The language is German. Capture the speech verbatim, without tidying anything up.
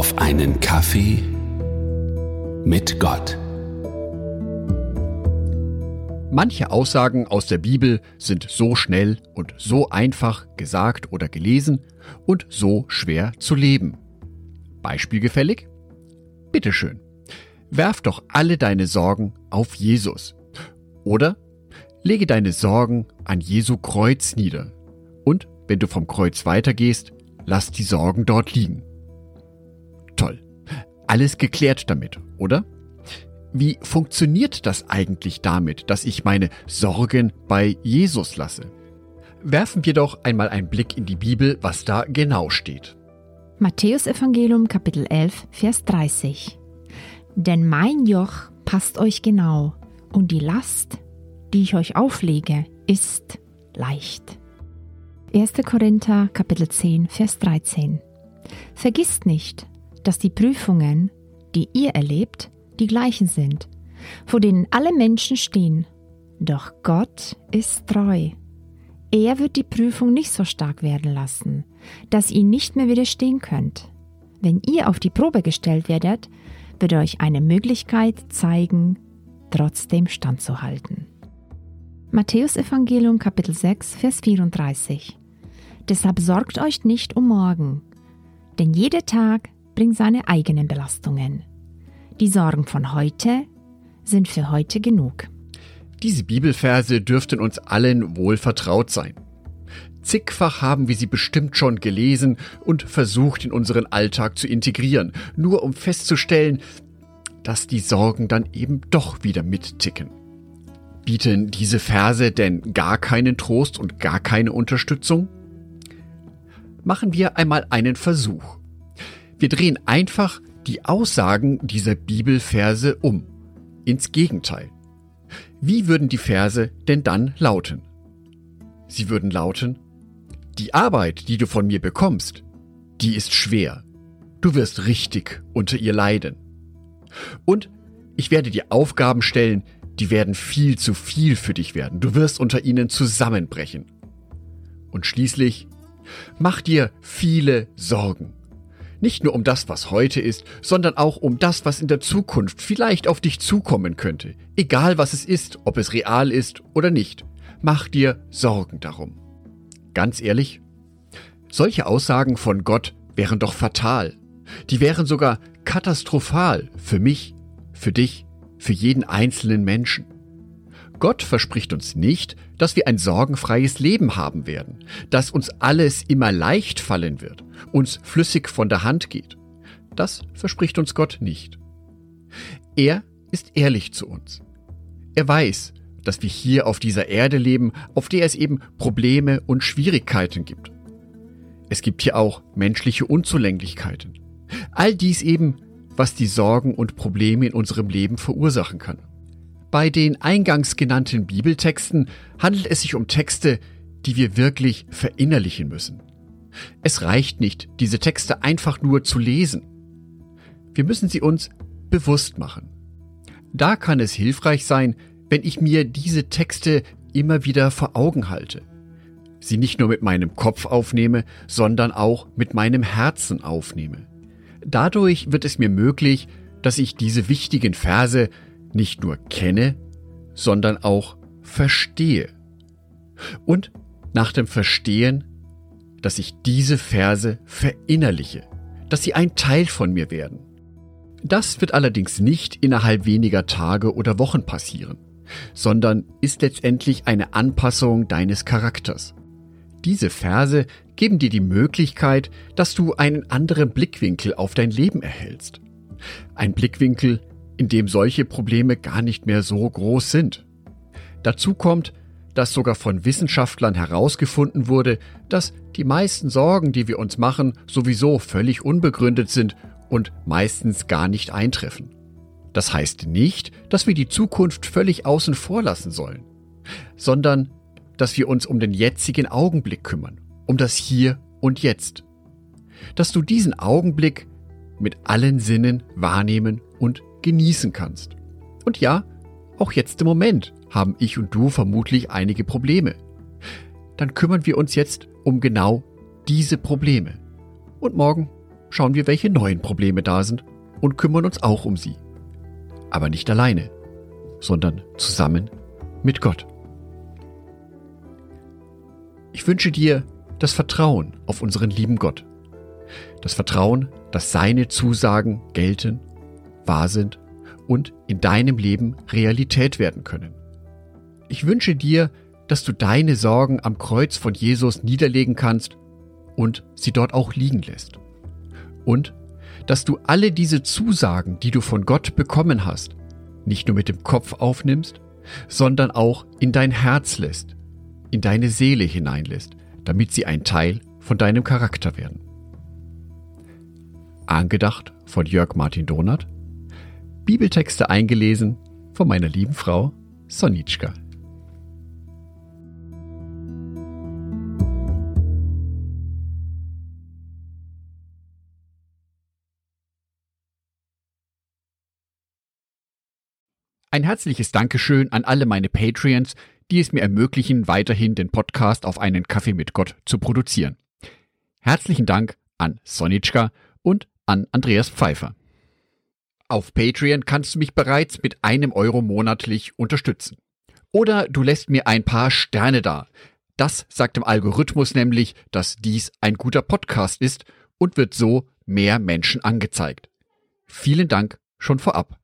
auf einen Kaffee mit Gott. Manche Aussagen aus der Bibel sind so schnell und so einfach gesagt oder gelesen und so schwer zu leben. Beispielgefällig? Bitteschön, werf doch alle deine Sorgen auf Jesus. Oder lege deine Sorgen an Jesu Kreuz nieder. Und wenn du vom Kreuz weitergehst, lass die Sorgen dort liegen. Toll, alles geklärt damit, oder? Wie funktioniert das eigentlich damit, dass ich meine Sorgen bei Jesus lasse? Werfen wir doch einmal einen Blick in die Bibel, was da genau steht. Matthäus-Evangelium, Kapitel elf, Vers dreißig. Denn mein Joch passt euch genau, und die Last, die ich euch auflege, ist leicht. erster Korinther, Kapitel zehn, Vers dreizehn. Vergisst nicht, dass die Prüfungen, die ihr erlebt, die gleichen sind, vor denen alle Menschen stehen. Doch Gott ist treu. Er wird die Prüfung nicht so stark werden lassen, dass ihr nicht mehr widerstehen könnt. Wenn ihr auf die Probe gestellt werdet, wird er euch eine Möglichkeit zeigen, trotzdem standzuhalten. Matthäus-Evangelium, Kapitel sechs, Vers vierunddreißig. Deshalb sorgt euch nicht um morgen, denn jeder Tag bringt seine eigenen Belastungen. Die Sorgen von heute sind für heute genug. Diese Bibelverse dürften uns allen wohl vertraut sein. Zigfach haben wir sie bestimmt schon gelesen und versucht in unseren Alltag zu integrieren, nur um festzustellen, dass die Sorgen dann eben doch wieder mitticken. Bieten diese Verse denn gar keinen Trost und gar keine Unterstützung? Machen wir einmal einen Versuch. Wir drehen einfach die Aussagen dieser Bibelverse um, ins Gegenteil. Wie würden die Verse denn dann lauten? Sie würden lauten: Die Arbeit, die du von mir bekommst, die ist schwer. Du wirst richtig unter ihr leiden. Und ich werde dir Aufgaben stellen, die werden viel zu viel für dich werden. Du wirst unter ihnen zusammenbrechen. Und schließlich: Mach dir viele Sorgen. Nicht nur um das, was heute ist, sondern auch um das, was in der Zukunft vielleicht auf dich zukommen könnte. Egal was es ist, ob es real ist oder nicht. Mach dir Sorgen darum. Ganz ehrlich, solche Aussagen von Gott wären doch fatal. Die wären sogar katastrophal für mich, für dich, für jeden einzelnen Menschen. Gott verspricht uns nicht, dass wir ein sorgenfreies Leben haben werden, dass uns alles immer leicht fallen wird, uns flüssig von der Hand geht. Das verspricht uns Gott nicht. Er ist ehrlich zu uns. Er weiß, dass wir hier auf dieser Erde leben, auf der es eben Probleme und Schwierigkeiten gibt. Es gibt hier auch menschliche Unzulänglichkeiten. All dies eben, was die Sorgen und Probleme in unserem Leben verursachen kann. Bei den eingangs genannten Bibeltexten handelt es sich um Texte, die wir wirklich verinnerlichen müssen. Es reicht nicht, diese Texte einfach nur zu lesen. Wir müssen sie uns bewusst machen. Da kann es hilfreich sein, wenn ich mir diese Texte immer wieder vor Augen halte. Sie nicht nur mit meinem Kopf aufnehme, sondern auch mit meinem Herzen aufnehme. Dadurch wird es mir möglich, dass ich diese wichtigen Verse nicht nur kenne, sondern auch verstehe. Und nach dem Verstehen, dass ich diese Verse verinnerliche, dass sie ein Teil von mir werden. Das wird allerdings nicht innerhalb weniger Tage oder Wochen passieren, sondern ist letztendlich eine Anpassung deines Charakters. Diese Verse geben dir die Möglichkeit, dass du einen anderen Blickwinkel auf dein Leben erhältst. Ein Blickwinkel, in dem solche Probleme gar nicht mehr so groß sind. Dazu kommt, dass sogar von Wissenschaftlern herausgefunden wurde, dass die meisten Sorgen, die wir uns machen, sowieso völlig unbegründet sind und meistens gar nicht eintreffen. Das heißt nicht, dass wir die Zukunft völlig außen vor lassen sollen, sondern dass wir uns um den jetzigen Augenblick kümmern, um das Hier und Jetzt. Dass du diesen Augenblick mit allen Sinnen wahrnehmen und genießen kannst. Und ja, auch jetzt im Moment haben ich und du vermutlich einige Probleme. Dann kümmern wir uns jetzt um genau diese Probleme. Und morgen schauen wir, welche neuen Probleme da sind und kümmern uns auch um sie. Aber nicht alleine, sondern zusammen mit Gott. Ich wünsche dir das Vertrauen auf unseren lieben Gott. Das Vertrauen, dass seine Zusagen gelten, wahr sind und in deinem Leben Realität werden können. Ich wünsche dir, dass du deine Sorgen am Kreuz von Jesus niederlegen kannst und sie dort auch liegen lässt. Und dass du alle diese Zusagen, die du von Gott bekommen hast, nicht nur mit dem Kopf aufnimmst, sondern auch in dein Herz lässt, in deine Seele hineinlässt, damit sie ein Teil von deinem Charakter werden. Angedacht von Jörg Martin Donath, Bibeltexte eingelesen von meiner lieben Frau Sonitschka. Ein herzliches Dankeschön an alle meine Patreons, die es mir ermöglichen, weiterhin den Podcast auf einen Kaffee mit Gott zu produzieren. Herzlichen Dank an Sonitschka und an Andreas Pfeiffer. Auf Patreon kannst du mich bereits mit einem Euro monatlich unterstützen. Oder du lässt mir ein paar Sterne da. Das sagt dem Algorithmus nämlich, dass dies ein guter Podcast ist und wird so mehr Menschen angezeigt. Vielen Dank schon vorab.